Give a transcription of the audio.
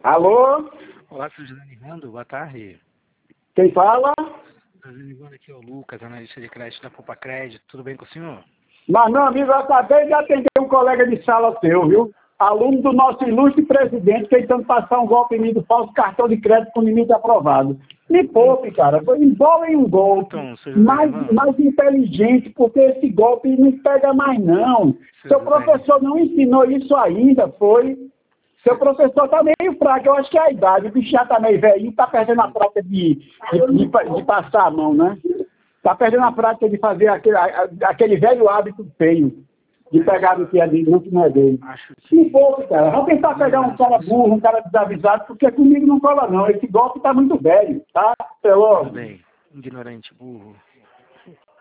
Alô? Olá, sou José Nivando, boa tarde. Quem fala? José Nivando, aqui é o Lucas, analista de crédito da Poupa Crédito. Tudo bem com o senhor? Mas, meu amigo, eu acabei de atender um colega de sala seu, viu? Aluno do nosso ilustre presidente tentando passar um golpe em mim do falso cartão de crédito com limite aprovado. Me poupe, cara. Envolve um golpe Então, seu José Nivando, mais inteligente, porque esse golpe não pega mais, não. Seu professor não ensinou isso ainda, foi? Seu professor está meio fraco, eu acho que é a idade. O bicho já está meio velhinho, está perdendo a prática de passar a mão, né? Está perdendo a prática de fazer aquele velho hábito feio, de pegar no que é dele, não que não é dele. Se for, cara, vamos tentar pegar um cara burro, um cara desavisado, porque comigo não cola não. Esse golpe está muito velho, tá? Até logo. tudo bem, ignorante, burro.